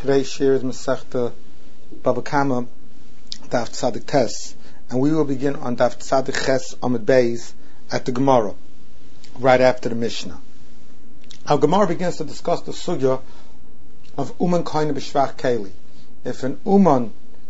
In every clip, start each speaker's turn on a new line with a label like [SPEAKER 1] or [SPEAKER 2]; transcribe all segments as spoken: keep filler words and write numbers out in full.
[SPEAKER 1] Today's shir is Masechta Bava Kama, Daf Tzadik Tes, and we will begin on Daf Tzadik Ches Amud Beis at the Gemara, right after the Mishnah. Our Gemara begins to discuss the sugya of Uman Koine B'Shvach Keli. If an Uman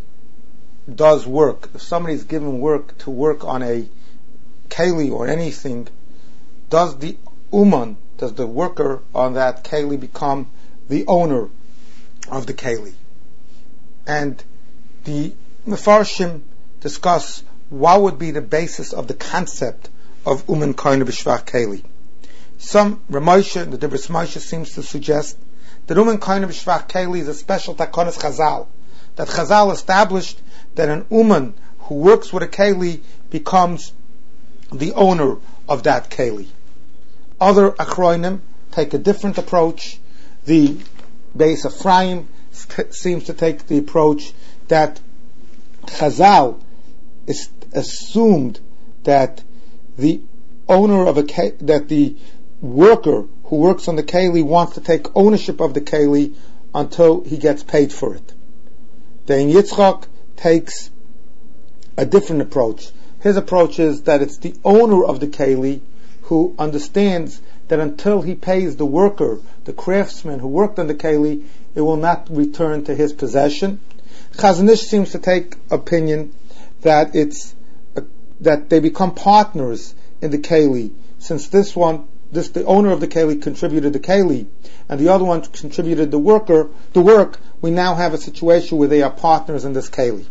[SPEAKER 1] does work, if somebody is given work to work on a Keli or anything, does the Uman, does the worker on that Keli become the owner of the Keli? And the Mefarshim discuss what would be the basis of the concept of Uman Koine B'Shvach Keli. Some Ramosha, the Dibros Moshe, seems to suggest that Uman Koine B'Shvach Keli is a special takonas Chazal, that Chazal established that an Uman who works with a Keli becomes the owner of that Keli. Other Achroinim take a different approach. The Beis Ephraim seems to take the approach that Chazal is assumed that the owner of a that the worker who works on the Keli wants to take ownership of the Keli until he gets paid for it. The Ein Yitzchak takes a different approach. His approach is that it's the owner of the Keli who understands that until he pays the worker, the craftsman who worked on the Keli, it will not return to his possession. Chazon Ish seems to take opinion that it's uh, that they become partners in the Keli, since this one, this the owner of the Keli contributed the Keli, and the other one contributed the worker, the work. We now have a situation where they are partners in this Keli.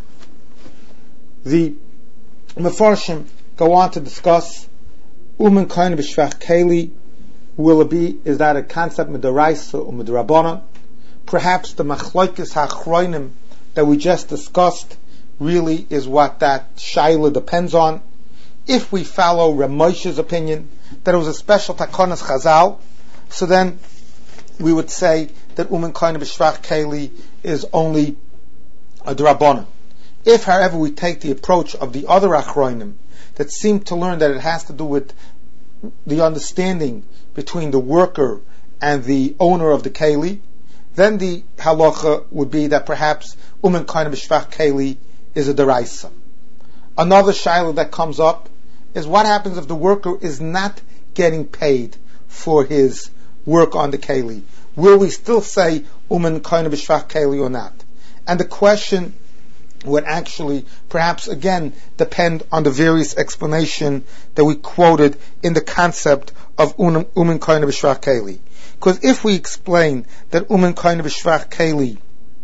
[SPEAKER 1] The Mefarshim go on to discuss Uman Koine B'Shvach Keli. Will it be, is that a concept Midaraisa or Midrabanan? Perhaps the Machlokes HaAchronim that we just discussed really is what that Shaila depends on. If we follow Ramoshe's opinion that it was a special takonas Chazal, so then we would say that Uman Koine B'Shvach Keli is only a Drabanan. If, however, we take the approach of the other Achronim that seem to learn that it has to do with the understanding between the worker and the owner of the Keli, then the halacha would be that perhaps Uman Koine B'Shvach Keli is a deraisa. Another shaila that comes up is what happens if the worker is not getting paid for his work on the Keli? Will we still say Uman Koine B'Shvach Keli or not? And the question would actually perhaps again depend on the various explanation that we quoted in the concept of Uman Koine B'Shvach Keli. Because if we explain that Uman Koine B'Shvach Keli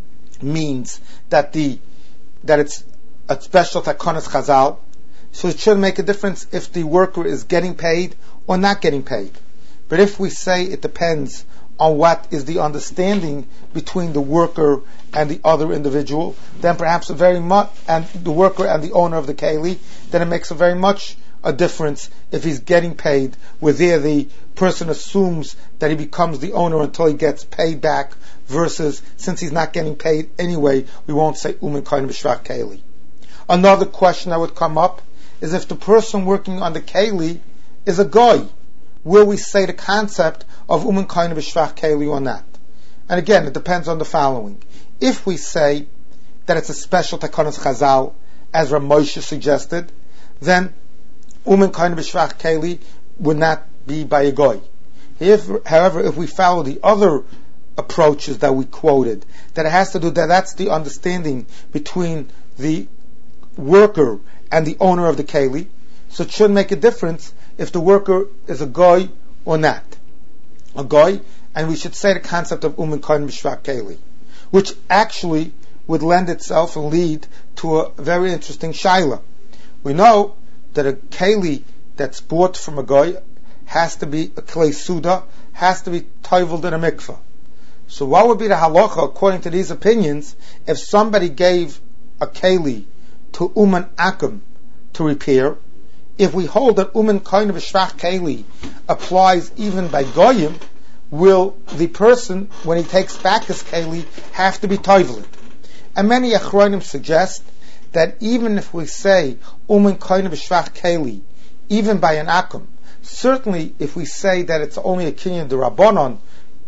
[SPEAKER 1] means that the that it's a special takonas Chazal, so it shouldn't make a difference if the worker is getting paid or not getting paid. But if we say it depends on what is the understanding between the worker and the other individual, then perhaps a very much, and the worker and the owner of the Keli, then it makes a very much a difference if he's getting paid, where there the person assumes that he becomes the owner until he gets paid back, versus since he's not getting paid anyway, we won't say Uman Koine B'Shvach Keli. Another question that would come up is if the person working on the Keli is a goy, will we say the concept of Uman Koine B'Shvach Keli or not? And again, it depends on the following. If we say that it's a special takonas Chazal, as Ramoshe suggested, then Uman Koine B'Shvach Keli would not be by a goy. If, however, if we follow the other approaches that we quoted, that it has to do that that's the understanding between the worker and the owner of the Keli, so it shouldn't make a difference if the worker is a goy or not. A goy, and we should say the concept of Uman Koine B'Shvach Keli, which actually would lend itself and lead to a very interesting shaila. We know that a Keli that's bought from a goy has to be a Klei Suda, has to be toivled in a mikveh. So what would be the halacha according to these opinions if somebody gave a Keli to Uman Akum to repair? If we hold that Uman Koine B'Shvach Keli applies even by goyim, will the person, when he takes back his Keli, have to be toivled? And many Achronim suggest that even if we say Uman Koine B'Shvach Keli, even by an Akum, certainly if we say that it's only a kinyan d'Rabbanon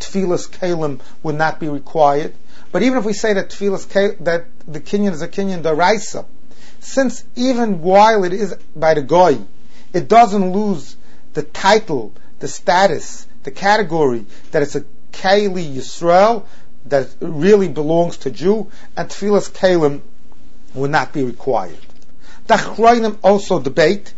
[SPEAKER 1] Tfilas Kalim would not be required. But even if we say that Tfilas Kalim, that the Kinyan is a Kinyan Daraisa, since even while it is by the Goy, it doesn't lose the title, the status, the category that it's a Keli Yisrael, that really belongs to Jew, and Tfilas Kalim would not be required. The Achrayim also debate,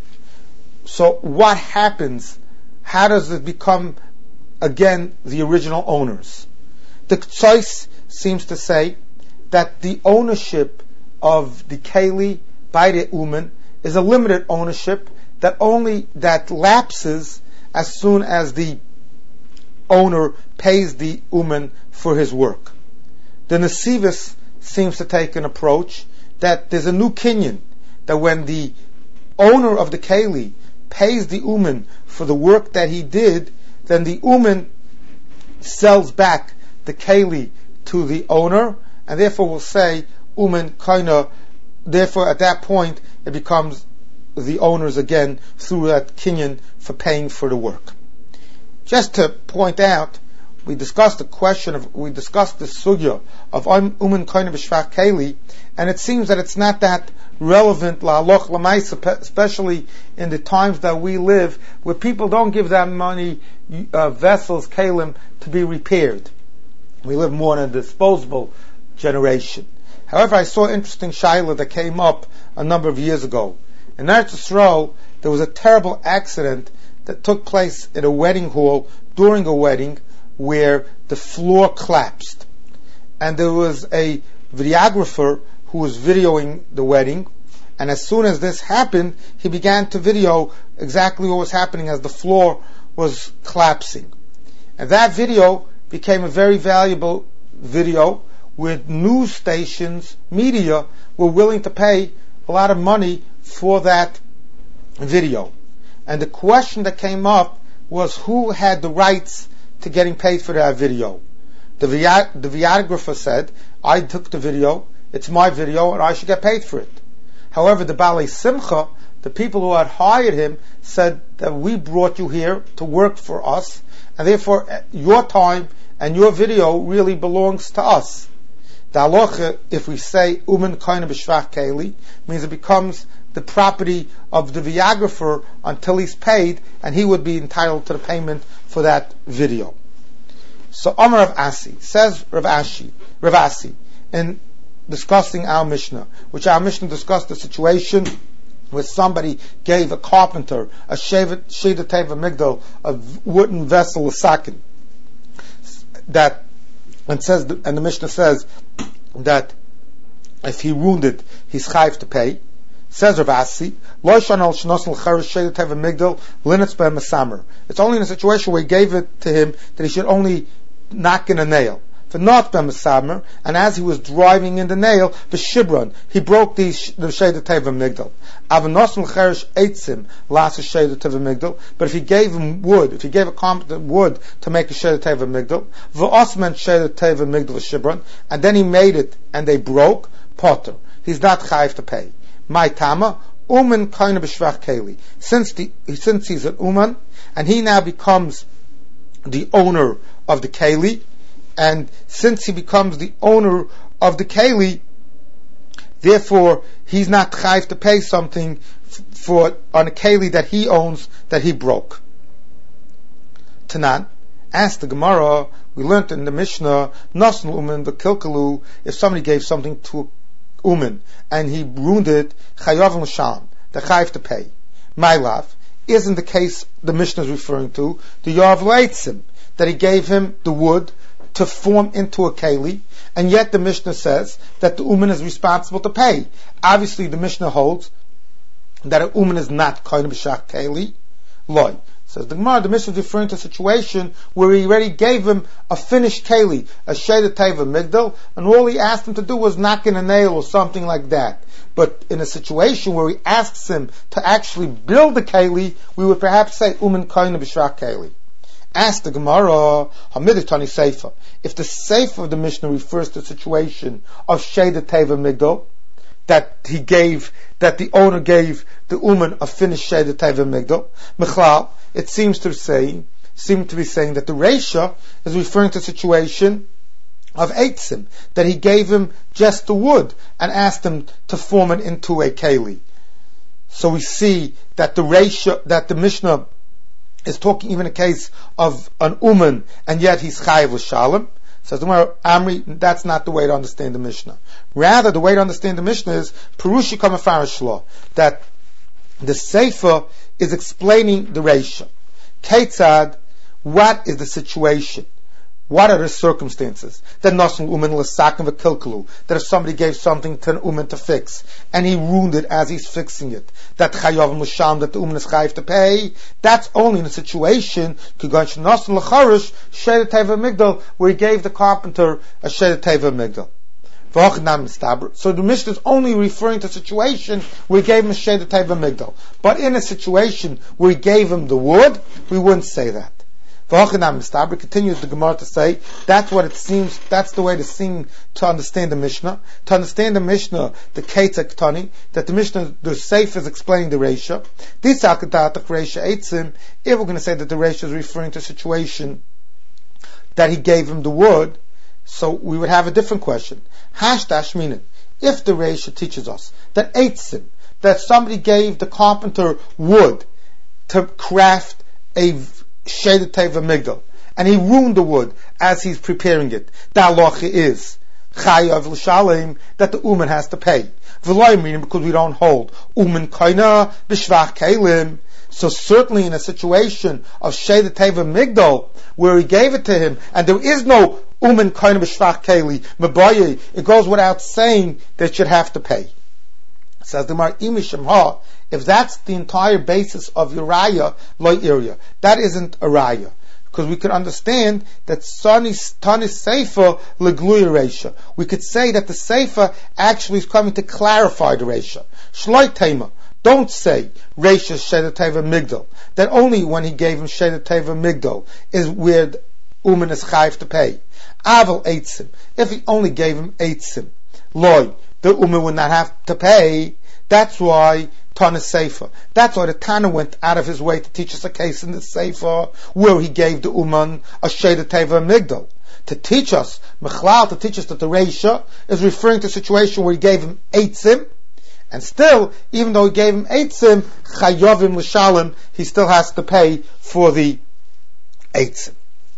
[SPEAKER 1] so what happens? How does it become, again, the original owners? The Ktsois seems to say that the ownership of the Keli by the Uman is a limited ownership that only, that lapses as soon as the owner pays the Uman for his work. The Nesivis seems to take an approach that there's a new Kinyan, that when the owner of the Keli pays the Uman for the work that he did, then the Uman sells back the Keli to the owner, and therefore will say Uman Kaina. Therefore, at that point, it becomes the owners again through that Kinyan for paying for the work. Just to point out, we discussed the question of, we discussed the sugya of Uman Kaina b'shvach Keli, and it seems that it's not that relevant la'aloch l'maisa, especially in the times that we live, where people don't give that many uh, vessels, kalim, to be repaired. We live more in a disposable generation. However, I saw an interesting shaila that came up a number of years ago. In Eretz Yisrael, there was a terrible accident that took place in a wedding hall during a wedding where the floor collapsed. And there was a videographer who was videoing the wedding, and as soon as this happened, he began to video exactly what was happening as the floor was collapsing. And that video became a very valuable video, with news stations, media, were willing to pay a lot of money for that video. And the question that came up was who had the rights to getting paid for that video. The, vi- the videographer said, I took the video, it's my video, and I should get paid for it. However, the Balei Simcha, the people who had hired him, said that we brought you here to work for us, and therefore your time and your video really belongs to us. The halacha, if we say Uman Kaina b'shvach Keli, means it becomes the property of the videographer until he's paid, and he would be entitled to the payment for that video. So Amar Rav Asi, says Rav Ashi, Rav Asi, in discussing our Mishnah, which our Mishnah discussed the situation where somebody gave a carpenter a Sheda Teva Migdal, a wooden vessel, a sakin, that, and says, and the Mishnah says that if he wounded, he's chayv to pay. Says Rav Asi, it's only in a situation where he gave it to him that he should only knock in a nail. For not b'mesamer, and as he was driving in the nail, the shibron, he broke the the sheda teva migdal. Avanosm l'cherish eitzim las sheda teva migdal. But if he gave him wood, if he gave a competent wood to make a sheda teva migdal, v'osman sheda teva migdal shibron, and then he made it and they broke, potter. He's not chayv to pay. My tama uman kaina b'shvach keli. Since the since he's an uman and he now becomes the owner of the keli. And since he becomes the owner of the keli, therefore he's not chayv to pay something f- for on a keli that he owns that he broke. Tanan, asked the Gemara, we learned in the Mishnah, Nasn umen v'kilkalu, if somebody gave something to a umen and he ruined it, chayav l'sham, the chayv to pay. My love, isn't the case the Mishnah is referring to the yav leitzim, that he gave him the wood to form into a keli, and yet the Mishnah says that the uman is responsible to pay. Obviously, the Mishnah holds that a uman is not kain b'shach keli. Loi says the Gemara. The Mishnah is referring to a situation where he already gave him a finished keli, a sheda teva migdal, and all he asked him to do was knock in a nail or something like that. But in a situation where he asks him to actually build the keli, we would perhaps say uman kain b'shach keli. Ask the Gemara, Hamiditani Seifa. If the Seifa of the Mishnah refers to the situation of Sheda Teva Migdal, that he gave, that the owner gave the Uman a finished Sheda Teva Migdal, Michlal, it seems to say seem to be saying that the Reisha is referring to a situation of Eitzim, that he gave him just the wood and asked him to form it into a keli. So we see that the Reisha, that the Mishnah is talking even a case of an uman, and yet he's chayiv l'shalom. Says the Gemara, Amri, that's not the way to understand the Mishnah. Rather, the way to understand the Mishnah is Perushi Kamafarish law, that the Sefer is explaining the Reisha. Ketzad, what is the situation? What are the circumstances? That Nasan Uman Lasakim Vakilkalu, that if somebody gave something to an Uman to fix, and he ruined it as he's fixing it, that Chayav Musham, that the Uman is chayiv to pay, that's only in a situation, Kugan Nasan Lacharish, Shedet Teva Migdal, where he gave the carpenter a Shedet Teva Migdal. So the Mishnah is only referring to a situation where he gave him a Shedet Teva Migdal. But in a situation where he gave him the wood, we wouldn't say that. Continues the Gemara to say, that's what it seems, that's the way to seem to understand the Mishnah. To understand the Mishnah, the Ketzak Tani, that the Mishnah, the Seif is explaining the Reisha. This Akadatach Reisha Eitzim, if we're going to say that the Reisha is referring to a situation that he gave him the wood, so we would have a different question. Hashdash meaning, if the Reisha teaches us that Eitzim, that somebody gave the carpenter wood to craft a Shedet Teva Migdal, and he ruined the wood as he's preparing it, the halacha is Chayav L'Shalem, that the Uman has to pay. V'loy meaning because we don't hold Uman Kaina B'Shvach Kalim. So certainly in a situation of Shedet Teva Migdal, where he gave it to him, and there is no Uman Kaina B'Shvach Kali, Mabaye, it goes without saying that you should have to pay. Says the Mar Imishim Ha, if that's the entire basis of your raya, lo area, that isn't a raya. Because we could understand that Tanis Seifa Legluya Reisha. We could say that the Seifa actually is coming to clarify the Reisha. Shloi Tema, don't say Reisha Shedet Teva Migdal, that only when he gave him Shedet Teva Migdal is where the Uman is chayiv to pay. Aval Eitzim, if he only gave him Eitzim, Loi, the Uman would not have to pay. That's why Tana Sefer. That's why the Tana went out of his way to teach us a case in the Sefer where he gave the Uman a Shedet Teva Migdal. To teach us, Mechlal, to teach us that the Reisha is referring to a situation where he gave him Eitzim, and still, even though he gave him Eitzim, Chayovim L'Shalem, he still has to pay for the Eitzim.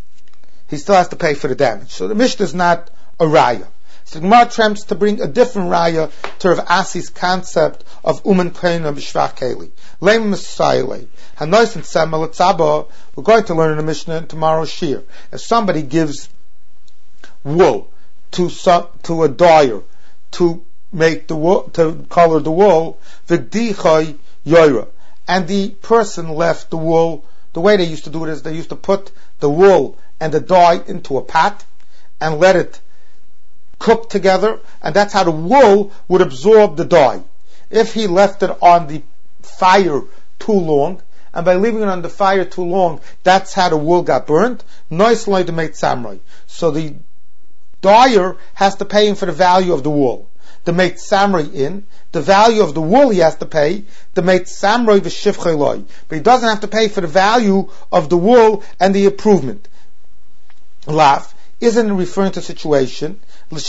[SPEAKER 1] He still has to pay for the damage. So the Mishnah is not a Raya. So the Gemara attempts to bring a different raya to Rav Asi's concept of Uman Kaina B'Shvach Keli. Leim Messiah, Hanois and Semel Tzaba. We're going to learn in the Mishnah in tomorrow's Shir. If somebody gives wool to some, to a dyer to make the wool, to color the wool, V'Dichai Yoira, and the person left the wool, the way they used to do it is they used to put the wool and the dye into a pot and let it cook together, and that's how the wool would absorb the dye. If he left it on the fire too long, and by leaving it on the fire too long, that's how the wool got burnt, nice light to make samurai. So the dyer has to pay him for the value of the wool. The mate samurai in, the value of the wool he has to pay, the mate samurai v'shivchei loy. But he doesn't have to pay for the value of the wool and the improvement. Laugh isn't referring to a situation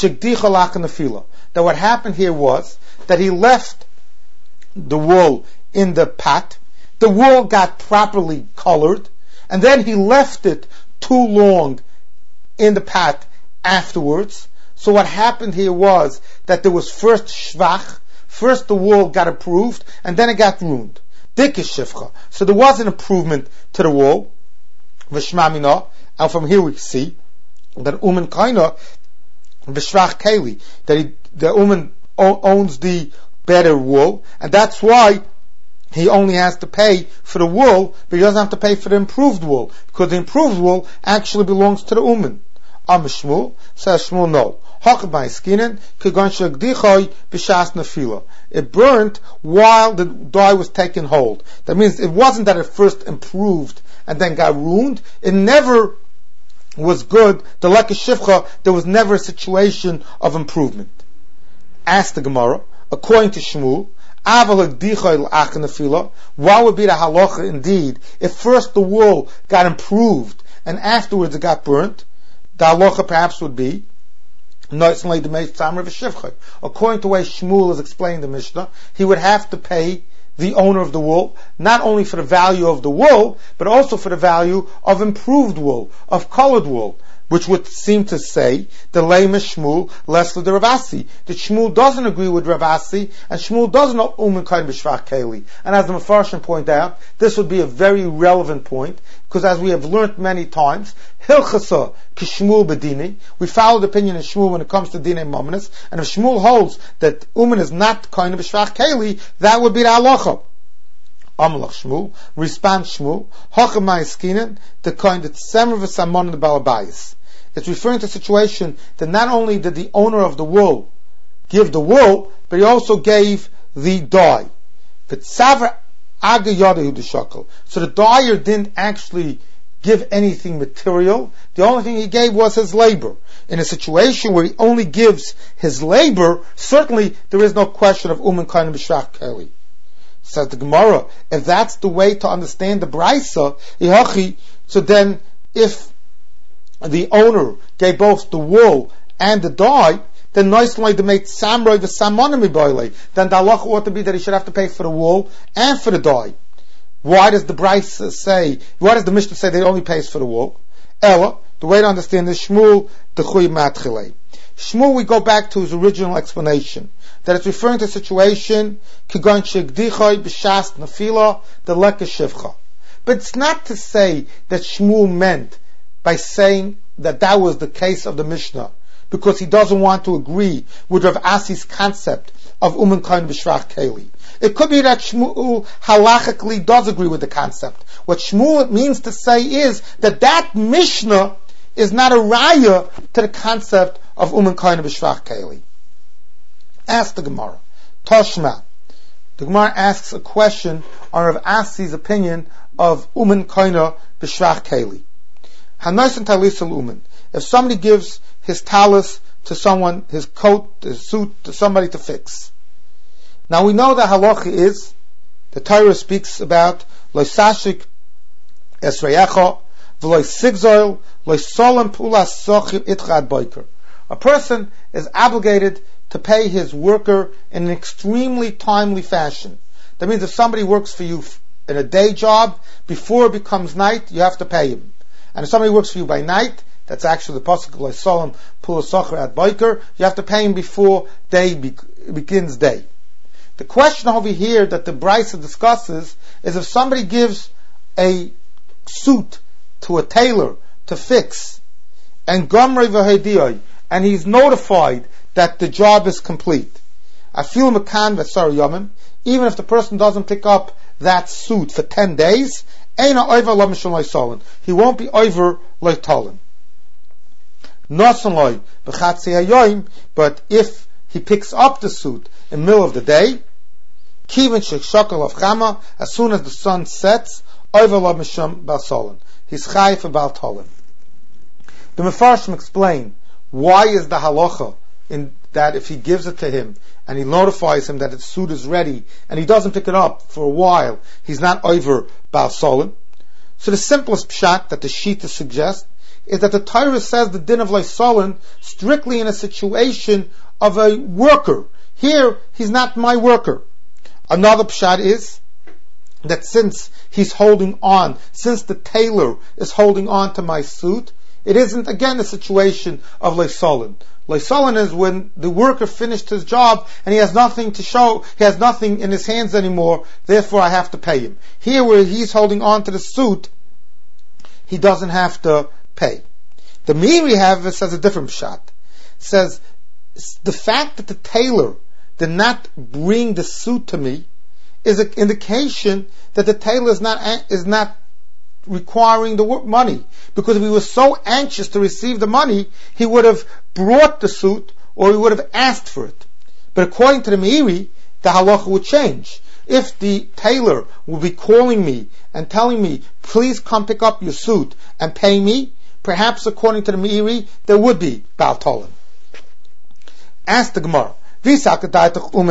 [SPEAKER 1] that what happened here was that he left the wool in the pot, the wool got properly colored, and then he left it too long in the pot afterwards. So what happened here was that there was first shvach, first the wool got improved, and then it got ruined. Dikish shivcha. So there was an improvement to the wool. V'shmamina, and from here we see that Uman Kaina B'Shvach Keli, that he, the Uman owns the better wool, and that's why he only has to pay for the wool, but he doesn't have to pay for the improved wool, because the improved wool actually belongs to the Uman. Am Shmuel, says Shmuel, no. It burnt while the dye was taken hold. That means it wasn't that it first improved and then got ruined. It never was good. The like shivcha, there was never a situation of improvement. Ask the Gemara, according to Shmuel, What would be the halacha indeed if first the wool got improved and afterwards it got burnt? The halacha perhaps would be, according to the way Shmuel is explaining the Mishnah, he would have to pay the owner of the wool, not only for the value of the wool, but also for the value of improved wool, of colored wool, which would seem to say the Lema Shmuel less the Rav Asi. That Shmuel doesn't agree with Rav Asi, and Shmuel doesn't know Umen Kain B'Shvach Keli. And as the Mefarshim point out, this would be a very relevant point, because as we have learned many times, Hilchasa Kishmuel Bedini, we follow the opinion of Shmuel when it comes to Dinei Mominus, and if Shmuel holds that Umen is not Kain B'Shvach Keli, that would be the halacha. Amalach Shmuel, responds Shmuel, Hochamai Skinen, the Kain that Semer v'Samon the Balabayis. It's referring to a situation that not only did the owner of the wool give the wool, but he also gave the dye. But Savra Aga Yadahu the Shakel. So the dyer didn't actually give anything material. The only thing he gave was his labor. In a situation where he only gives his labor, certainly there is no question of Umen Kain B'Shvach Keli. Says the Gemara, if that's the way to understand the Braisa, so then if the owner gave both the wool and the dye, then nicely the mate samroy the samonimi boile. Then the halacha ought to be that he should have to pay for the wool and for the dye. Why does the Braisa say? Why does the Mishnah say that he only pays for the wool? Ella, the way to understand this, Shmuel the Chuy Matchile. Shmuel, we go back to his original explanation that it's referring to a situation kigon shegdichoy b'shas nafila the leka shivcha. But it's not to say that Shmuel meant by saying that that was the case of the Mishnah, because he doesn't want to agree with Rav Asi's concept of Umen Kain B'Shvach Keli. It could be that Shmuel halachically does agree with the concept. What Shmuel means to say is that that Mishnah is not a raya to the concept of Umen Kain B'Shvach Keli. Ask the Gemara. Toshma. The Gemara asks a question on Rav Asi's opinion of Umen Kain B'Shvach Keli. If somebody gives his talis to someone, his coat, his suit, to somebody to fix. Now we know that halacha is, the Torah speaks about lo sashik esreyecha v'lo sigzoil lo solam pulas sochim itchad boiker. A person is obligated to pay his worker in an extremely timely fashion. That means if somebody works for you in a day job, before it becomes night, you have to pay him. And if somebody works for you by night, that's actually the pasuk lo solam pulas sochim at boiker, you have to pay him before day be- begins day. The question over here that the Braisa discusses is if somebody gives a suit to a tailor to fix, and Gomrei v'Hediyoi, and he's notified that the job is complete. I feel Mekan v'Sar Yomim, even if the person doesn't pick up that suit for ten days, Eina Oiver Lo Mishum Lo Solin. He won't be over Lo Tolin. Nosan Lo B'Chatzi Hayoim, but if he picks up the suit in the middle of the day, Kivin Shekshakal of Chama, as soon as the sun sets, Oiver Lo Mishum Bal Solin. He's Chai for Bal Tolin. The Mefarshim explain why is the halacha in that if he gives it to him and he notifies him that the suit is ready and he doesn't pick it up for a while, he's not over Bal Solin. So the simplest pshat that the Shita suggests is that the Torah says the din of Lo Solin strictly in a situation of a worker. Here, he's not my worker. Another pshat is that since he's holding on, since the tailor is holding on to my suit, it isn't again a situation of Lo Solin. Lo Solin is when the worker finished his job and he has nothing to show, he has nothing in his hands anymore, therefore I have to pay him. Here where he's holding on to the suit, he doesn't have to pay. The Meiri have says a different pshat. Says the fact that the tailor did not bring the suit to me is an indication that the tailor is not is not requiring the money, because if he was so anxious to receive the money, he would have brought the suit or he would have asked for it. But according to the Meiri, the halacha would change. If the tailor would be calling me and telling me, please come pick up your suit and pay me, perhaps according to the Meiri, there would be Bal Tolin. Ask the Gemara,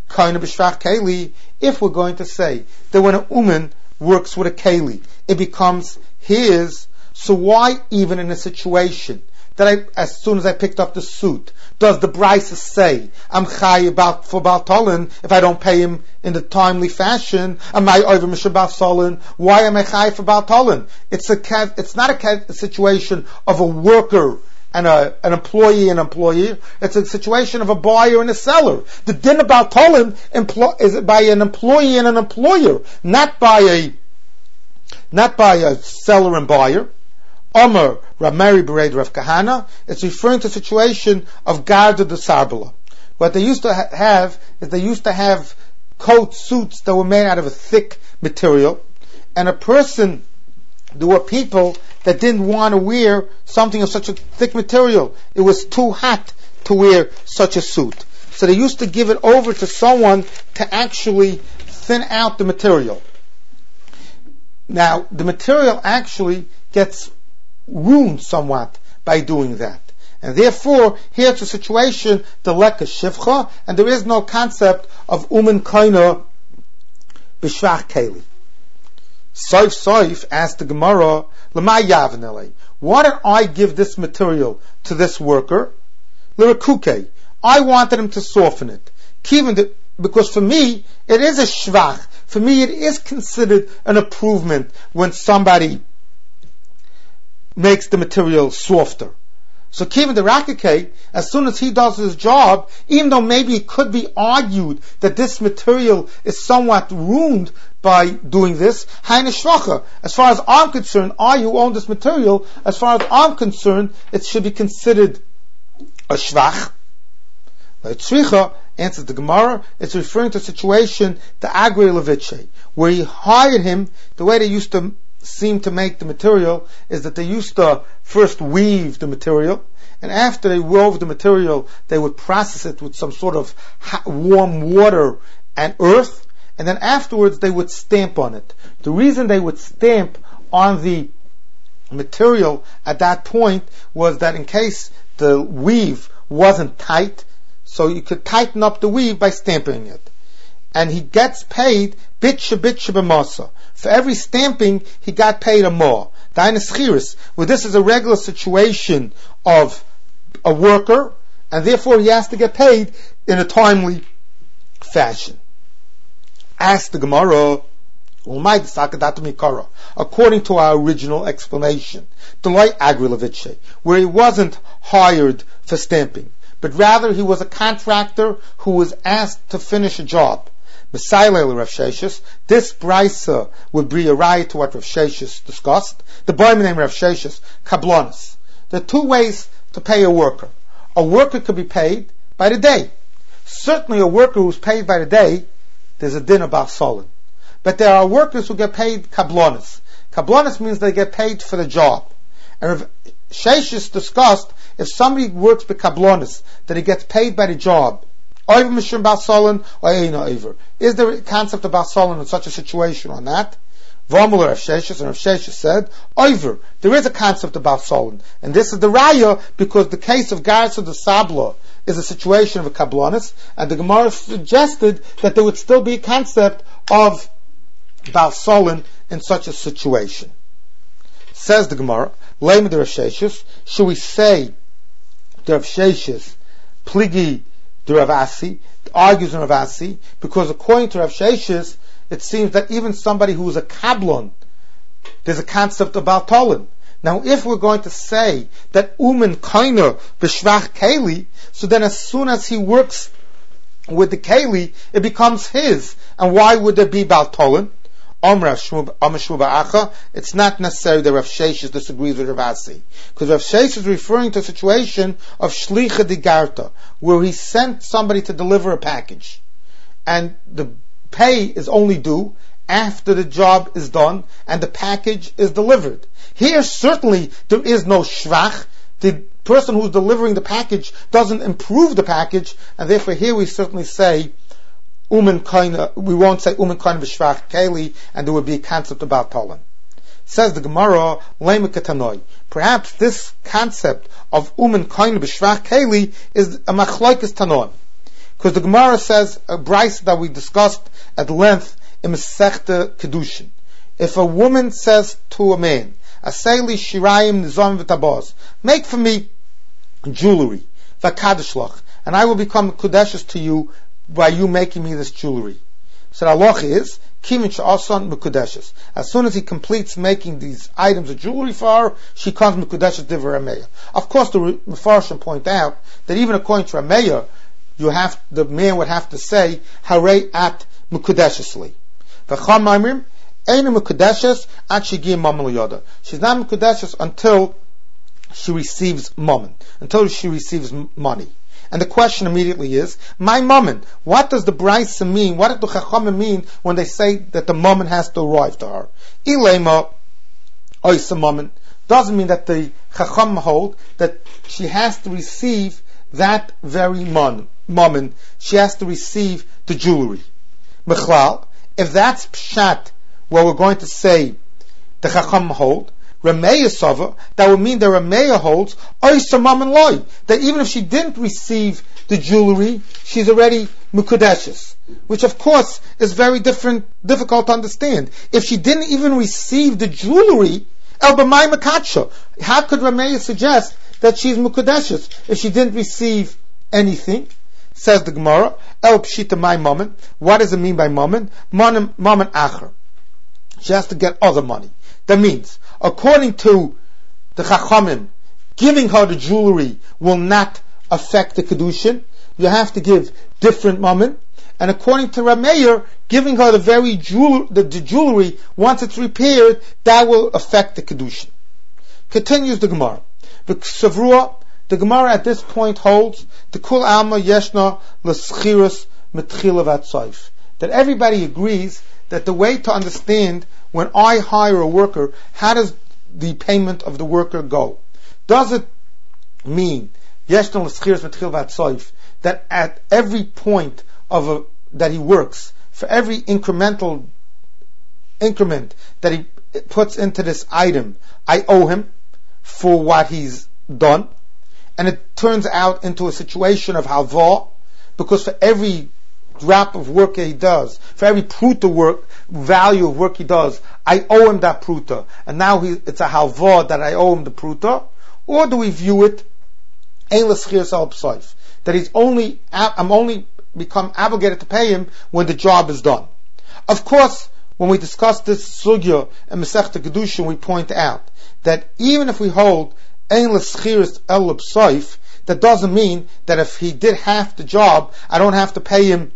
[SPEAKER 1] Kaina b'shvach keli, if we're going to say that when a woman works with a keli, it becomes his, so why even in a situation that I, as soon as I picked up the suit, does the Brisa say, I'm chay about for Baal Tolin if I don't pay him in the timely fashion? Am I over Mishnah Baal Solin? Why am I chay for Baal Tolin? It's a, it's not a, a situation of a worker and a, an employee and employee. It's a situation of a buyer and a seller. The din of Baal Tolin emplo- is by an employee and an employer, not by a, not by a seller and buyer. Omer Ramari Bered Rav Kahana, it's referring to a situation of Garda de Sarbala. What they used to ha- have is they used to have coat suits that were made out of a thick material, and a person, there were people that didn't want to wear something of such a thick material. It was too hot to wear such a suit. So they used to give it over to someone to actually thin out the material. Now, the material actually gets ruined somewhat by doing that. And therefore, here it's a situation, the leka shivcha, and there is no concept of umen koina b'shvach keli. Soif Soif asked the Gemara, L'may yavnele, why did I give this material to this worker? L'rekuke, I wanted him to soften it. Kivin, because for me, it is a shvach. For me, it is considered an improvement when somebody makes the material softer. So Kivin the Rakake, as soon as he does his job, even though maybe it could be argued that this material is somewhat ruined by doing this, Haine Shvacha. As far as I'm concerned, I who own this material, as far as I'm concerned, it should be considered a Shvach. Tzricha answers the Gemara, it's referring to a situation, the Agri Levitche, where he hired him. The way they used to seem to make the material is that they used to first weave the material, and after they wove the material, they would process it with some sort of hot, warm water and earth, and then afterwards they would stamp on it. The reason they would stamp on the material at that point was that in case the weave wasn't tight, so you could tighten up the weave by stamping it. And he gets paid bitcha bitcha b'masa. For every stamping, he got paid a more. Dainas chiris, where this is a regular situation of a worker, and therefore he has to get paid in a timely fashion. Ask the Gemara, according to our original explanation, Delay Agrilovitche, where he wasn't hired for stamping, but rather he was a contractor who was asked to finish a job. This brisa would be a raya to what Rav Sheshes discussed. The boy named Rav Sheshes, kablonis. There are two ways to pay a worker. A worker could be paid by the day. Certainly a worker who's paid by the day, there's a din about solid. But there are workers who get paid kablonis. Kablonis means they get paid for the job. And Rav Sheshes discussed, if somebody works with kablonis, that he gets paid by the job. Is there a concept about Solon in such a situation or not? V'amul Rav Sheshes, and Rav Sheshes said, Oiver, there is a concept about Solon. And this is the raya, because the case of Garza de Sabla is a situation of a kablonis, and the Gemara suggested that there would still be a concept of Baal Solon in such a situation. Says the Gemara, Lema de Rav Sheshes, should we say the Rav Sheshes, Pligi the Rav Asi, argues in Rav Asi, because according to Rav Sheshes, it seems that even somebody who is a kablon, there's a concept about Tolin. Now, if we're going to say that Umen Kainer b'shvach keli, so then as soon as he works with the keli, it becomes his. And why would there be Baal Tolin? It's not necessary that Rav Sheshes disagrees with Rav Asi, because Rav Sheshes is referring to a situation of shlicha de garta, where he sent somebody to deliver a package, and the pay is only due after the job is done and the package is delivered. Here, certainly, there is no shvach. The person who's delivering the package doesn't improve the package, and therefore here we certainly say Umen Kaina, we won't say Umen Kaina b'shvach keli, and there would be a concept about Tolan. Says the Gemara, Lema Ketanoi. Perhaps this concept of Umen Kaina b'shvach keli is a machlokes Tanoi. Because the Gemara says, a brayso that we discussed at length in Masechta Kedushin. If a woman says to a man, Aseli shirayim nizam v'tabaz, make for me jewelry, v'kadishlach, and I will become kodeshes to you by you making me this jewelry. So the halach is, kimin she'asan mekudeshes. As soon as he completes making these items of jewelry for her, she comes mekudeshes divrei Rameya. Of course, the Mefarshim point out that even according to Rameya, you have the man would have to say harei at mekudeshesly. V'cham ma'amrim eina mekudeshes at shegiyim mammon l'yoda. She's not mekudeshes until she receives mammon, until she receives money. And the question immediately is, my mammon, what does the brayso mean? What does the chachamim mean when they say that the mammon has to arrive to her? Ilema oisa mammon doesn't mean that the chachamim hold that she has to receive that very mammon. She has to receive the jewelry. Mechlal, if that's pshat, what we're going to say the chachamim hold, Rameya Sava, that would mean that Rameya holds Oysa Mammon Loi, that even if she didn't receive the jewelry, she's already Mukudeshes, which of course is very different, difficult to understand. If she didn't even receive the jewelry, El B'mai Makatsha, how could Rameya suggest that she's Mukudeshes if she didn't receive anything? Says the Gemara, El Pshita Mai Mammon. What does it mean by Mammon? Mammon Acher. She has to get other money. That means, according to the Chachamim, giving her the jewelry will not affect the Kedushin. You have to give different mammon. And according to Rameir, giving her the very jewel, the, the jewelry, once it's repaired, that will affect the Kedushin. Continues the Gemara. The Savrua, the Gemara at this point holds, the Kul Alma Yeshna L'Schiras Metchila Vatsoif. That everybody agrees that the way to understand when I hire a worker, how does the payment of the worker go? Does it mean that at every point of a, that he works, for every incremental increment that he puts into this item, I owe him for what he's done? And it turns out into a situation of halva, because for every drop of work he does, for every pruta work, value of work he does, I owe him that pruta, and now he, it's a halva that I owe him the pruta? Or do we view it that he's only, I'm only become obligated to pay him when the job is done? Of course, when we discuss this sugya in Masechta Kedushin, we point out that even if we hold ein l'schiras el l'psoif, that doesn't mean that if he did half the job, I don't have to pay him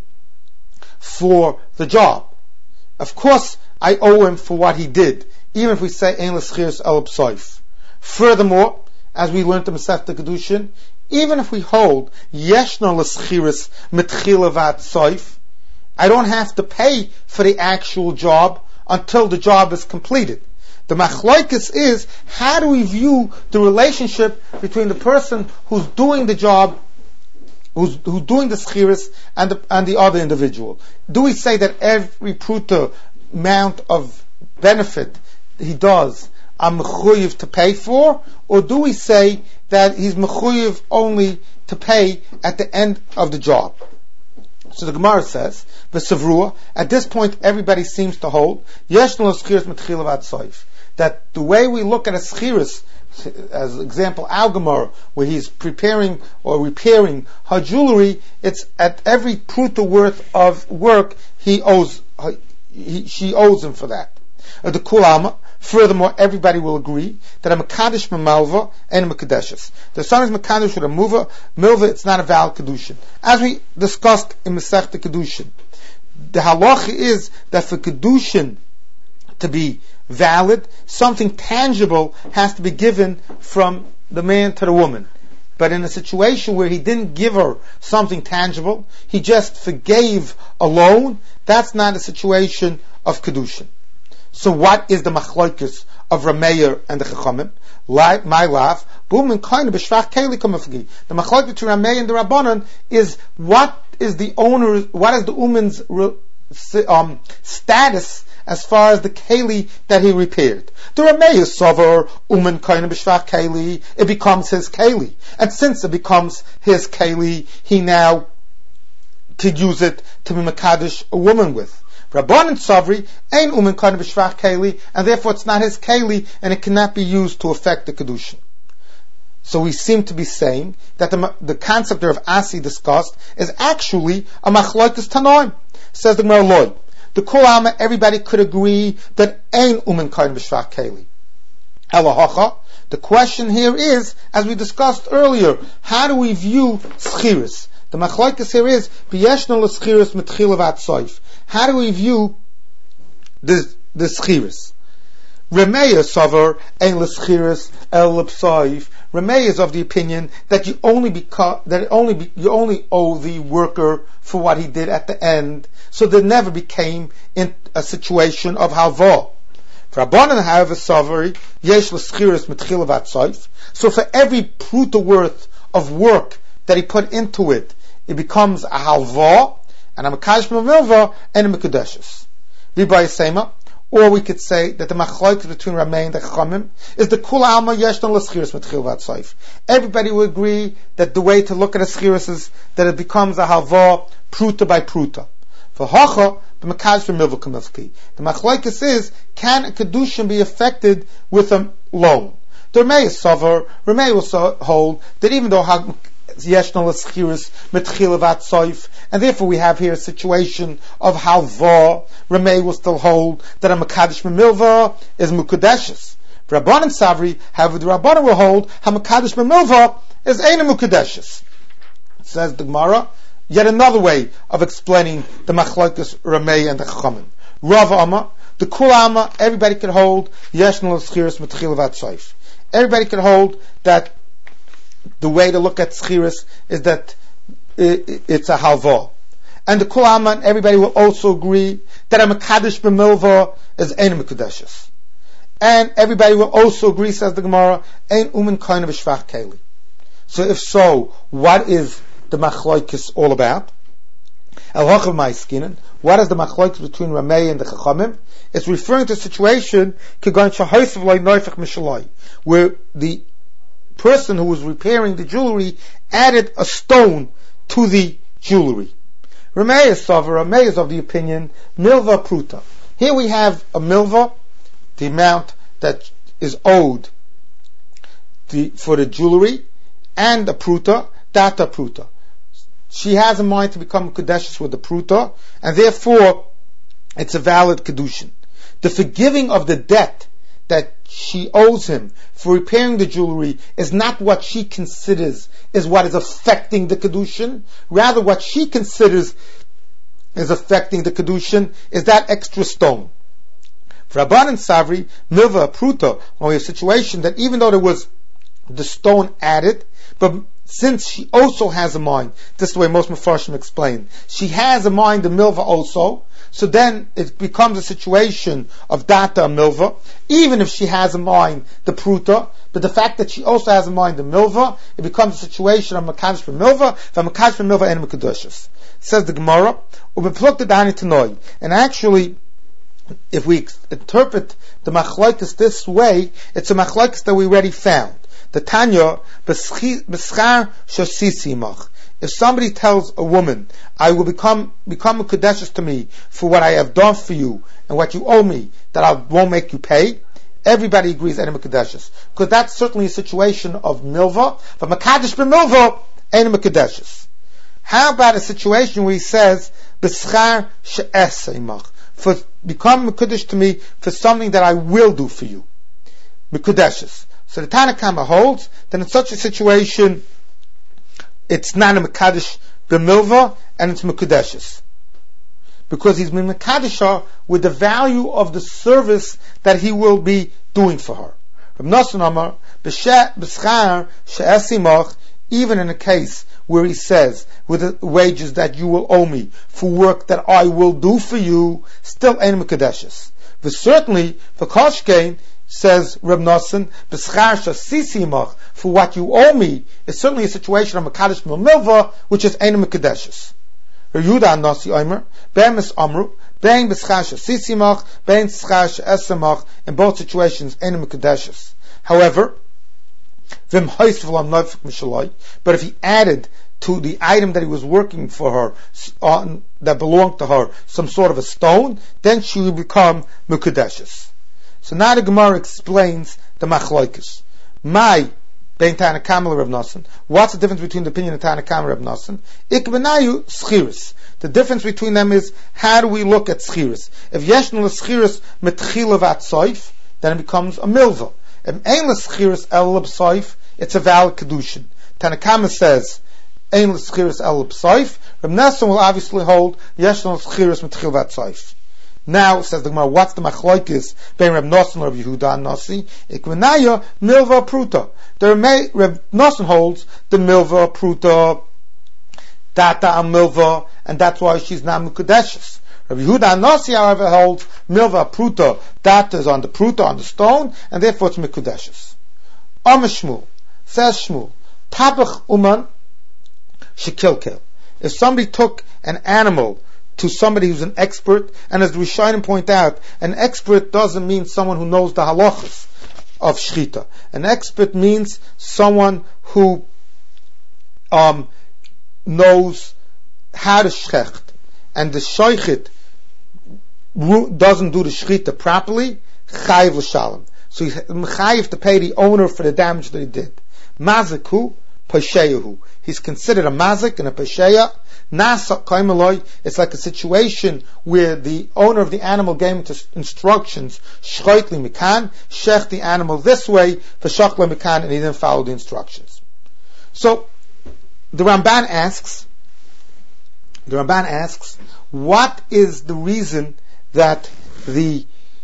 [SPEAKER 1] for the job. Of course, I owe him for what he did, even if we say ein l'schiras el l'psoif. Furthermore, as we learned in Masechta Kedushin, even if we hold yeshna l'schiras mitchila vatsoif, I don't have to pay for the actual job until the job is completed. The machlokes is, how do we view the relationship between the person who's doing the job, who's, who's doing the schiras, and the, and the other individual? Do we say that every pruta amount of benefit he does, I'm mechuyev to pay for? Or do we say that he's mechuyev only to pay at the end of the job? So the Gemara says, V'savrua, at this point everybody seems to hold, Yesh lo schiras mitchila vat soif, that the way we look at a schiras, as example, Al Gemara, where he's preparing or repairing her jewelry, it's at every pruta worth of work he owes, he, she owes him for that. Uh, the Kulama, furthermore, everybody will agree that a Mekadesh Malva and a Mekadeshes. The son is Mekadesh with a Muva, Milva, it's not a valid Kedushin. As we discussed in Masechta Kedushin, the halacha is that for Kedushin to be valid, something tangible has to be given from the man to the woman. But in a situation where he didn't give her something tangible, he just forgave a loan, that's not a situation of Kedushin. So what is the machlokes of Rameir and the Chachamim? My laugh, boom and kind of b'shvach keli kamafgi. The machlokes between Rameir and the Rabbanan is what is the owner, what is the uman's um, status as far as the keli that he repaired. The Rameir sover uman kind of b'shvach keli, it becomes his keli, and since it becomes his keli, he now could use it to be Makadish a woman with. Rabbanan Savri ain't umen kind of shvach keli, and therefore it's not his keli, and it cannot be used to affect the kedushin. So we seem to be saying that the, the concept of Asi discussed is actually a machlokes tanoim. Says the Gemara Loi. The Kol Alma, everybody could agree that ain't umen kind of shvach keli. Elahacha. The question here is, as we discussed earlier, how do we view schiris? The machlokes here is b'yeshna l'schiris mitchil avat soif. How do we view the the schiris? Remeya savar ein l'schiris el l'psoif. Remeya is of the opinion that you only beca- that it only be, you only owe the worker for what he did at the end, so there never became in a situation of halva. Rabbanan, however, savar yesh l'schiris mitchil avat soif. So for every pruta worth of work that he put into it, it becomes a halva, and a mekadosh milva, and a mekudeshes. V'bay sema, or we could say that the machlokes between Rameh and the Chachamim is the kula alma yeshna l'schiris mitchil avat soif. Everybody will agree that the way to look at a schiris is that it becomes a halva, pruta by pruta. V'hacha, the mekadosh milva kamilki. The machlokes is, can a kedushin be affected with a loan? The Rameh is sover. Rameh will hold that even though yeshna l'schiris mitchil avat soif, and therefore we have here a situation of halva. Rameh will still hold that a mekadosh milva is mukadeshes. Rabbanan Savri, however, the Rabbanan will hold ha mekadosh milva is ein mukadeshes. Says the Gemara, yet another way of explaining the machlokes Rameh and the Chachamim. Rav Amma, the Kul Amma, everybody can hold yeshna l'schiris mitchil avat soif. Everybody can hold that the way to look at schiris is that it's a halva. And the Kul Alma, everybody will also agree that a mekadosh b'milva is ein mekudeshes. And everybody will also agree, says the Gemara, ein umen kind of a shvach keli. So if so, what is the machlokes all about? El hachav ma'askinen. What is the machlokes between Rameh and the Chachamim? It's referring to a situation where the person who was repairing the jewelry added a stone to the jewelry. Rameh is sover. Rameh is of the opinion milva pruta. Here we have a milva, the amount that is owed the, for the jewelry, and a pruta, data pruta. She has a mind to become kedushes with the pruta, and therefore it's a valid kedushin. The forgiving of the debt that she owes him for repairing the jewelry is not what she considers is what is affecting the kedushin. Rather, what she considers is affecting the kedushin is that extra stone. For Rabbanan Savri, milva pruta, when we have a situation that even though there was the stone added, but since she also has a mind, this is the way most Mefarshim explain, she has a mind, the milva also, so then it becomes a situation of data milva, even if she has a mind, the pruta, but the fact that she also has a mind, the milva, it becomes a situation of mekadosh b'milva, and mekadosh b'milva and mekadoshis. Says the Gemara, and actually, if we interpret the machlokes this way, it's a machlokes that we already found. The Tanya, b'schar shasisimach. If somebody tells a woman, I will become become a kedushes to me for what I have done for you and what you owe me, that I won't make you pay, everybody agrees that I'm a kedushes. Because that's certainly a situation of milva, but mekadosh b'milva ain't a kedushes. How about a situation where he says, b'schar she'esimach, for become a kedushes to me for something that I will do for you, kedushes. So the Tanna Kama holds that in such a situation, it's not a Mekadosh b'milva, and it's Mekudeshes. Because he's been Mekadesha with the value of the service that he will be doing for her. Rav Nosson Amar, b'schar she'esimach, even in a case where he says, with the wages that you will owe me for work that I will do for you, still ain't Mekudeshes. But certainly, for Koshkein, says Reb Nosson, b'schar shasisimach, for what you owe me, is certainly a situation of mekadosh milva, which is ein mekadeshes. Yehuda and Nasi Omer, ben mis amru, ben b'schar shasisimach, ben b'schar she'esamach, in both situations ein mekadeshes. However, v'im hoisv lam noifik mishaloi, but if he added to the item that he was working for her, on, that belonged to her, some sort of a stone, then she would become Mukadeshes. So now the Gemara explains the Machloikis. My Bein Tana Kama Rav Nosson. What's the difference between the opinion of Tana Kama Rav Nosson? Ikbenayu Schiris. The difference between them is, how do we look at Schiris? If Yeshnu Schiris Metchila Vatsoif, then it becomes a Milva. If Ein Schiris El Soif, it's a valid Kedushin. Tana Kama says, Ein Schiris El Soif. Rav Nosson will obviously hold Yeshnu Schiris Metchila Vatsoif. Now, says the Gemara, what's the machlokes between Reb Nosson and Reb Yehuda and Nasi? Ikvenaya milva pruta. The Reb Nosson holds the milva pruta, data and milva, and that's why she's not mukadeshes. Reb Yehuda and Nasi, however, holds milva pruta, data is on the pruta, on the stone, and therefore it's mukadeshes. Am Shmuel, says Shmuel, tabach uman shekilkel. If somebody took an animal to somebody who's an expert, and as the Rishonim point out, an expert doesn't mean someone who knows the halachas of shchita. An expert means someone who um, knows how to shecht, and the shaychit doesn't do the shchita properly, chayiv l'shalom. So he's chayiv to pay the owner for the damage that he did. Mazik pesheyahu. He's considered a mazik and a pesheya. Nasa kaimaloi, it's like a situation where the owner of the animal gave him instructions, shchoitli mikan, shech the animal this way, v'shachla mikan, and he didn't follow the instructions. So, the Ramban asks, the Ramban asks, what is the reason that the,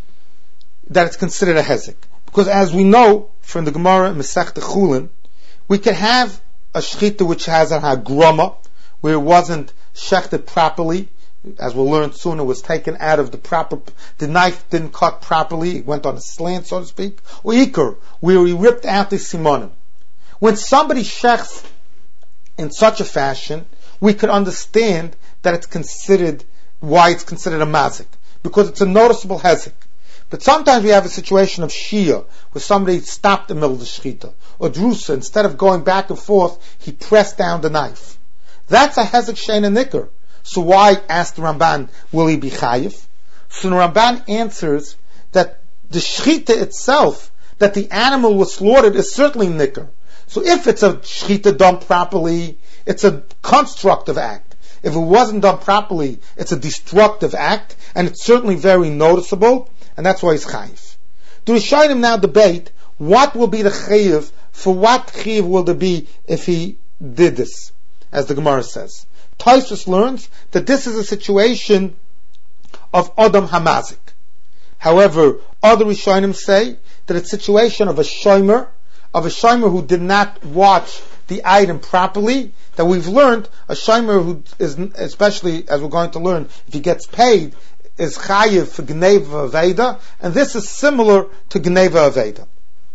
[SPEAKER 1] that it's considered a hezek? Because as we know from the Gemara in Masechta Chulin, we can have a shchita which has a hagrama, where it wasn't shechted properly, as we'll learn soon, it was taken out of the proper, the knife didn't cut properly, it went on a slant, so to speak, or ikar, where he ripped out the simonim. When somebody shechts in such a fashion, we could understand that it's considered, why it's considered a mazik, because it's a noticeable hezek. But sometimes we have a situation of shia, where somebody stopped in the middle of the shechita, or drusa, instead of going back and forth, he pressed down the knife. That's a hezek shein and nikr. So why, asked the Ramban, will he be chayiv? So the Ramban answers that the shechita itself, that the animal was slaughtered, is certainly nikr. So if it's a shechita done properly, it's a constructive act. If it wasn't done properly, it's a destructive act, and it's certainly very noticeable, and that's why he's chayiv. The Rishonim now debate, what will be the chayiv, for what chayiv will there be if he did this? As the Gemara says, Tosfos learns that this is a situation of Adam Hamazik. However, other Rishonim say that it's a situation of a shomer, of a shomer who did not watch the item properly. That we've learned a shomer who is, especially as we're going to learn, if he gets paid, is chayiv for Gneva Aveda, and this is similar to Gneva Aveda.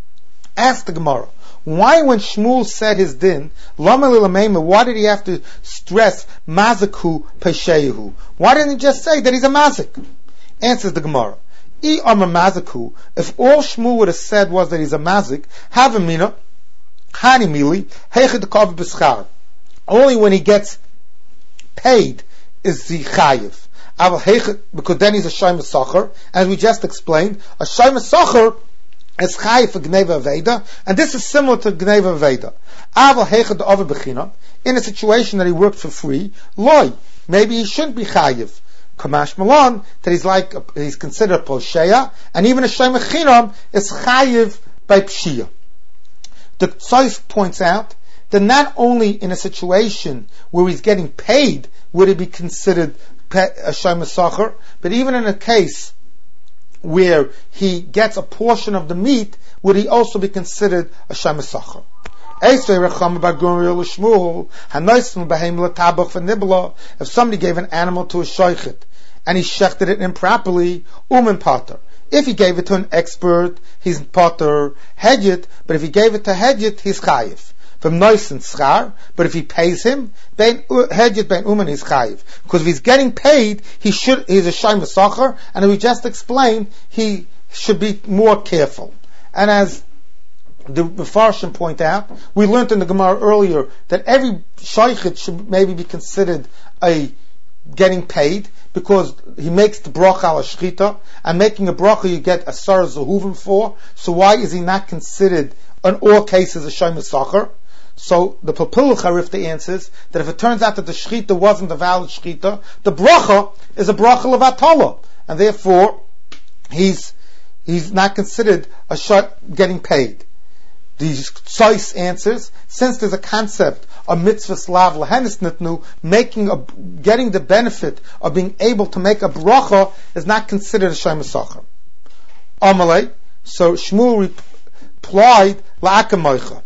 [SPEAKER 1] Ask the Gemara, why when Shmuel said his din, why did he have to stress mazikhu pesheyahu? Why didn't he just say that he's a mazik? Answers the Gemara, I am a mazikhu. If all Shmuel would have said was that he's a mazik, have a mina, hani mili, heichid kav b'schar. Only when he gets paid is the chayiv. Because then he's a shayma sacher, as we just explained, a shayma sacher is chayiv for Gneva Aveda, and this is similar to Gneva Aveda. Aval heichad over bechina, in a situation that he worked for free, loy, maybe he shouldn't be chayiv. Kamash Malon, that he's like, he's considered a posheya, and even a shayma chinam is chayiv by pshia. The Tzos points out that not only in a situation where he's getting paid would it be considered a shayma sacher, but even in a case where he gets a portion of the meat, would he also be considered a shayma sacher? If somebody gave an animal to a shaychit and he shechted it improperly, umin pater. If he gave it to an expert, he's pater hedyet, but if he gave it to hedyet, he's chayiv. From nois and schar, but if he pays him, ben hedyet ben umin is chayiv. Because if he's getting paid, he should, he's a shayma sacher, and as we just explained, he should be more careful. And as the Mefarshim point out, we learned in the Gemara earlier that every shaykhit should maybe be considered a getting paid, because he makes the bracha al shchita, and making a bracha you get a sar zehuvim for. So why is he not considered in all cases a shomer sacher? So the Papil Charifta answers that if it turns out that the shchita wasn't a valid shchita, the bracha is a bracha levatala, and therefore he's he's not considered a shot getting paid. The Tzais answers, since there's a concept of mitzvah slav lahenis nitnu, making a, getting the benefit of being able to make a bracha is not considered a shomer sacher. Amalei, so Shmuel replied la'akamoicha.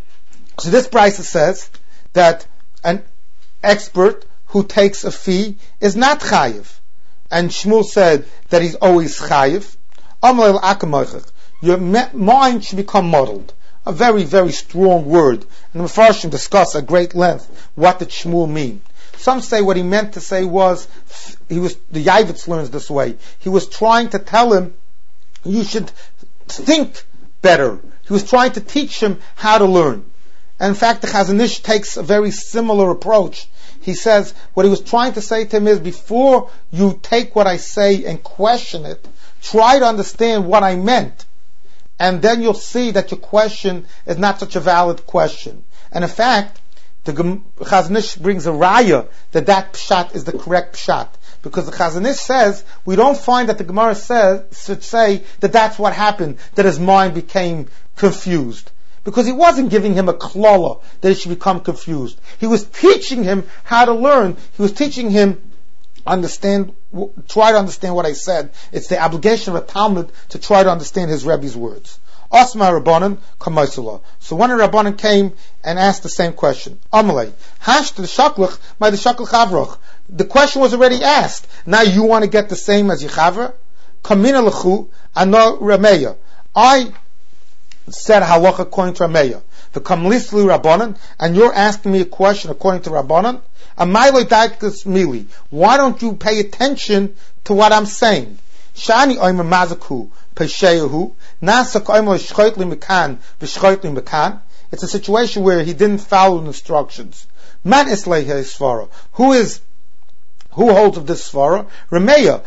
[SPEAKER 1] So this brisa says that an expert who takes a fee is not chayiv, and Shmuel said that he's always chayiv. Amalei la'akamoicha, your mind should become muddled. A very, very strong word. And the Mefarshim discuss at great length what did Shmuel mean. Some say what he meant to say was, he was, the Yavitz learns this way, he was trying to tell him, you should think better. He was trying to teach him how to learn. And in fact, the Chazon Ish takes a very similar approach. He says, what he was trying to say to him is, before you take what I say and question it, try to understand what I meant. And then you'll see that your question is not such a valid question. And in fact, the Chazon Ish brings a raya that that pshat is the correct pshat. Because the Chazon Ish says, we don't find that the Gemara says, should say that that's what happened, that his mind became confused. Because he wasn't giving him a klala that he should become confused. He was teaching him how to learn. He was teaching him understand, try to understand what I said. It's the obligation of a Talmud to try to understand his Rebbe's words. Asma Rabbanan Kamaisula. So one of the Rabbanan came and asked the same question. Amalei, hash to the shaklach, my the shaklach avrach. The question was already asked. Now you want to get the same as Yechaver? Kamina lechu, ano Rameya. I said halacha according to Rameya. The kamlislu Rabbanan, and you're asking me a question according to Rabbanan? Why don't you pay attention to what I'm saying? Shani oimer mazaku pesheyahu nasa oimer shchoitli mekan v'shchoitli mekan. It's a situation where he didn't follow the instructions. Man islay svara. Who is who holds of this svara? Rameya.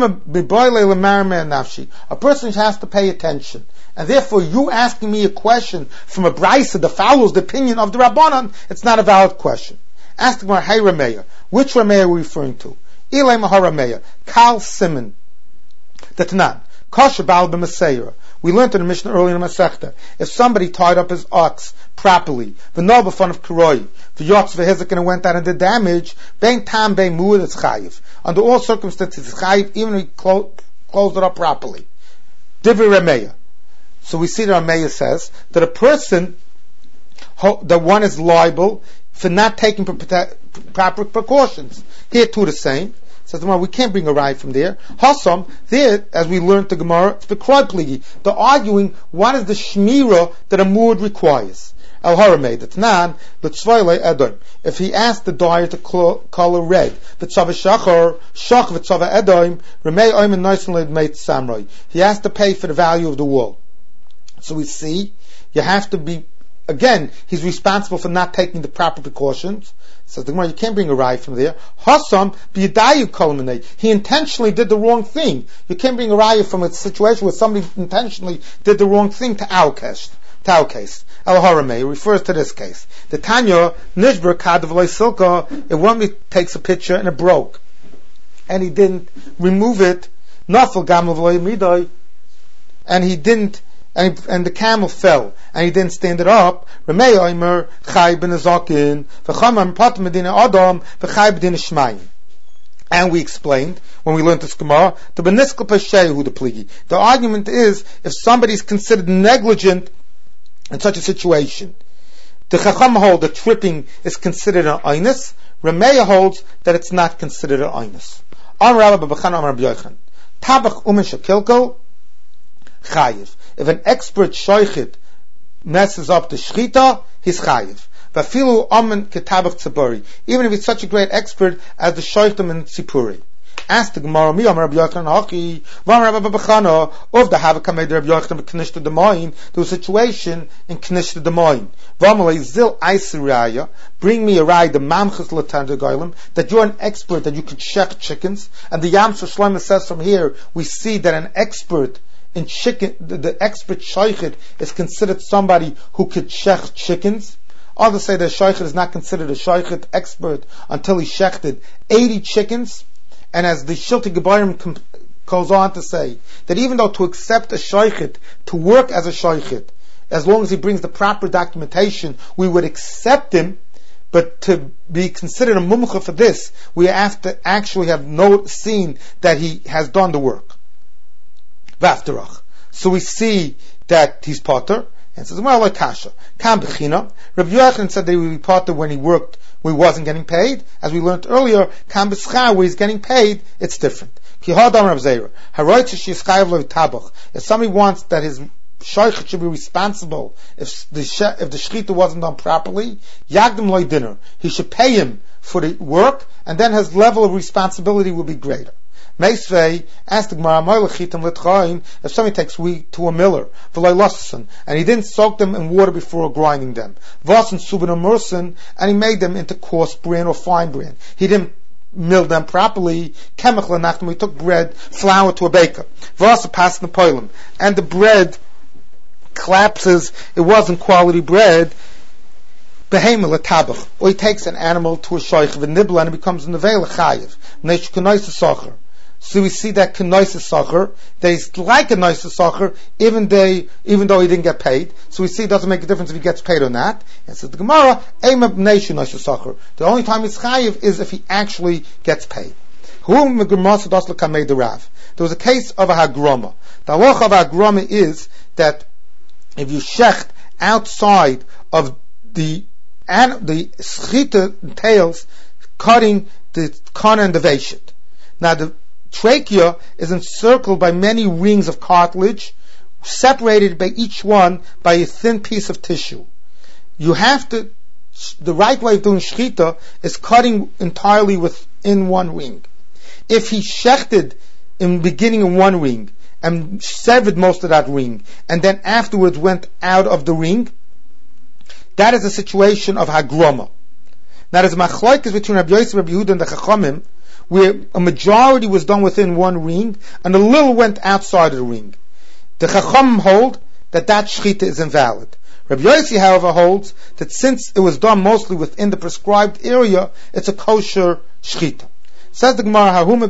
[SPEAKER 1] A person has to pay attention. And therefore, you asking me a question from a brisa that follows the opinion of the Rabbanan, it's not a valid question. Ask the Gemara, hey Rameya, which Rameya are we referring to? Ilay Mahar Rameya, Kal Simon, the Tanan, Kasha Baal B'Maseira. We learned in the Mishnah earlier in the Masechta, if somebody tied up his ox properly, the noble fun of Karoi, the Yotz v'Hizek and went out and did damage, Bein Tam Bein Muad, it's Chayiv. Under all circumstances, it's Chayiv, even if he clo- closed it up properly. Divrei Rameya. So we see that Rameya says that a person, that one is liable for not taking proper precautions. Here too the same. Says the Gemara, we can't bring a ride from there. Hassam, there, as we learned the Gemara, it's the Kroy They're arguing what is the shmira that a mood requires. El Haramei, that's nan, the tzvayle edom. If he asked the dyer to color red, the tzava shachar, shach v'tzava edom, remei oimen noisen leid meit samurai. He has to pay for the value of the wool. So we see, you have to be, again, he's responsible for not taking the proper precautions. Says the Gemara, you can't bring a rye from there. Hassam b'yadayu kolminate. He intentionally did the wrong thing. You can't bring a rye from a situation where somebody intentionally did the wrong thing to our case. To our case. El Haramei refers to this case. The Tanya nishber kadav loy silka. If one takes a picture and it broke, and he didn't remove it, nafel gam loy midai, and he didn't. And, and the camel fell, and he didn't stand it up. And we explained, when we learned this Gemara, the argument is, if somebody is considered negligent in such a situation, the Chacham holds that tripping is considered an einus. Rameya holds that it's not considered an einus. If an expert shoichit messes up the shchita, he's chayiv. Vafilu amen ketabach tziburi. Even if he's such a great expert as the shoichtim in tzipuri. Ask the Gemara, mi Amar Rabbi Yochanan Hachi, V'Amar Rabbi Bechana, of the Havak Hamed Rabbi Yochanan Knishta Demoin, there was a situation in Knishta Demoin. V'Amar Zil Aisiraya, bring me a ride, the Mamchus Latanda Goyim, that you're an expert, that you can check chickens. And the Yam Shlomo says from here, we see that an expert in chicken, the, the expert shaykhid is considered somebody who could shech chickens. Others say that shaykhid is not considered a shaykhid expert until he shechted eighty chickens. And as the Shilti Gebayim com- goes on to say, that even though to accept a shaykhid, to work as a shaykhid, as long as he brings the proper documentation, we would accept him, but to be considered a mumcha for this, we have to actually have no, seen that he has done the work. Vafterach. So we see that he's potter, and says, well, like kasha. Kam bechina. Rabbi Yochanan said that he would be potter when he worked, when he wasn't getting paid. As we learned earlier, kam b'schar, where he's getting paid, it's different. Ki hadam Rav Zera. Haroit sheyischayev lo tabach. If somebody wants that his shaykh should be responsible if the if the shechita wasn't done properly, yagdim loy dinner. He should pay him for the work, and then his level of responsibility will be greater. Meisvei asked the Gemara, if somebody takes wheat to a miller, and he didn't soak them in water before grinding them, and he made them into coarse bran or fine bran. He didn't mill them properly. Chemical enough, we took bread, flour to a baker. And the bread collapses, it wasn't quality bread. Or he takes an animal to a shaykh, and it becomes a nevela chayiv. So we see that kenoisa sacher, that he's like a noisa sacher, even they, even though he didn't get paid. So we see it doesn't make a difference if he gets paid or not. And so the Gemara, the only time he's chayiv is if he actually gets paid. There was a case of a hagroma. The halacha of a hagroma is that if you shecht outside of the and the schita entails cutting the kana and the veshit. Now the trachea is encircled by many rings of cartilage, separated by each one by a thin piece of tissue. You have to, the right way of doing shechita is cutting entirely within one ring. If he shechted in beginning in one ring and severed most of that ring, and then afterwards went out of the ring, that is a situation of hagroma. Now there's a machlokes between Rabbi Yosef, Rabbi Yehuda, and the Chachamim, where a majority was done within one ring, and a little went outside of the ring. The Chachamim hold that that shechita is invalid. Rabbi Yossi, however, holds that since it was done mostly within the prescribed area, it's a kosher shechita. Says the Gemara,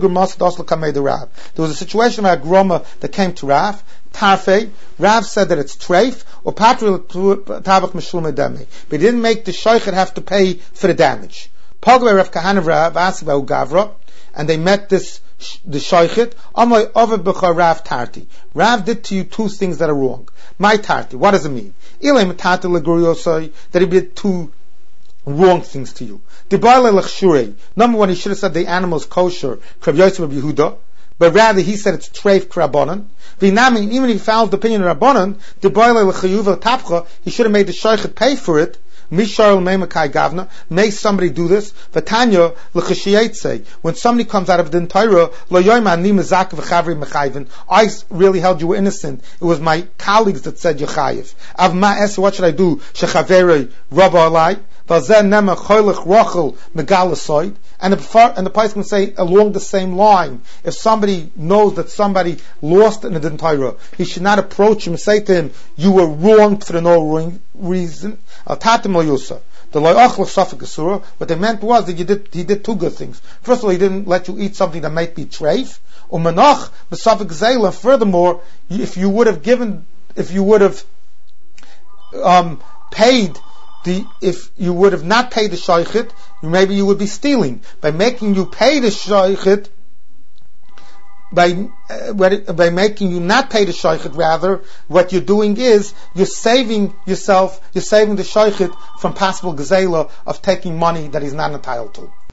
[SPEAKER 1] there was a situation of a groma that came to Rav, Tarfei. Rav said that it's treif, or patru tabach mishlume dami. But he didn't make the shaykhid have to pay for the damage. Pogwe Rav Kahana Rav Asiba Gavra, and they met this the shaykhid. Amay over b'cha Rav Tarti. Rav did to you two things that are wrong. My Tarti, what does it mean? Ilay matati leguriosai, that he did two wrong things to you. Number one, he should have said the animal is kosher, Krav Yosef of Yehuda, but rather he said it's treif krabonon. V'inamin, even if he found the opinion of Rabbanon, he should have made the shaykhid pay for it. May somebody do this? V'tanya l'chashiyetze. When somebody comes out of the Torah, I really held you were innocent. It was my colleagues that said you're chayiv. What should I do? Shechaveri rabba alai. And the and the Pais can say along the same line, if somebody knows that somebody lost in the Torah, he should not approach him and say to him, you were wrong for no reason. What they meant was that you did, he did two good things. First of all, he didn't let you eat something that might be treif. Furthermore, if you would have given, if you would have um, paid The, if you would have not paid the shaykhid, maybe you would be stealing. By making you pay the shaykhid, by, uh, by making you not pay the shaykhid, rather, what you're doing is, you're saving yourself, you're saving the shaykhid from possible gazela of taking money that he's not entitled to.